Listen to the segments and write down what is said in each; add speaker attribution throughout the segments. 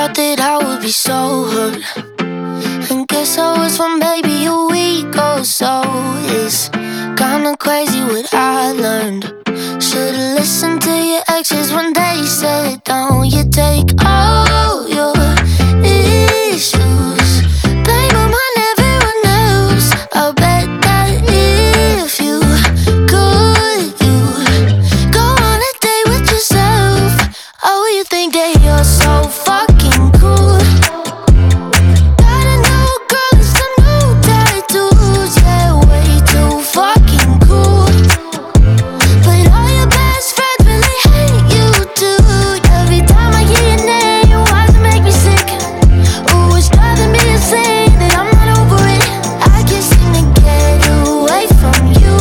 Speaker 1: thought that I would be so hurt, and guess I was from maybe a week or so. It's kinda crazy what I learned. Should've listened to your exes when they said, don't you take all your issues, blame them on everyone else. I bet that if you could, you'd go on a date with yourself. Oh, you think that you're so fucking cool. Got a new girl and some new tattoos, yeah, way too fucking cool. But all your best friends really hate you too. Every time I hear your name, why does it make me sick? Ooh, it's driving me insane that I'm not over it. I can't seem to get away from you.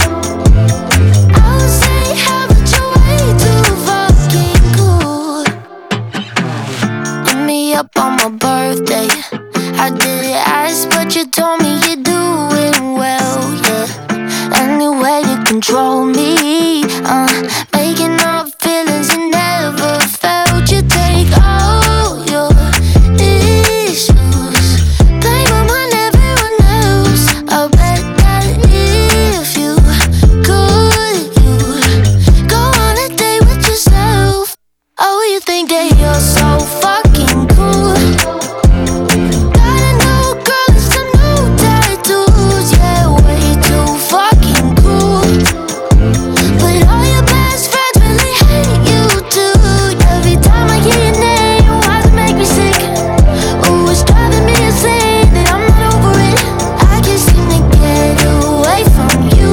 Speaker 1: I would say, how about you way too fucking cool. Hit me up on my birthday, I didn't ask, but you told me you're doing well, yeah. Any way to control me, making up feelings you never felt. You take all your issues, blame them on everyone else. I bet that if you could, you'd go on a date with yourself. Oh, you think that you're so fucking cool. Got a new girl and some new tattoos, yeah, way too fucking cool. But all your best friends really hate you too. Every time I hear your name, why does it make me sick? Ooh, it's driving me insane that I'm not over it. I can't seem to get away from you.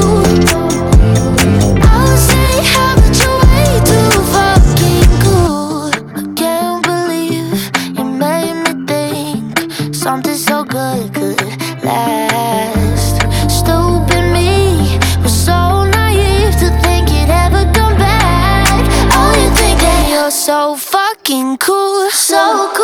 Speaker 1: I would say, how about you way too fucking cool. I can't believe you made me think something so good could last. Stupid me was so naive to think you'd ever come back. Oh, you think that you're so fucking cool, so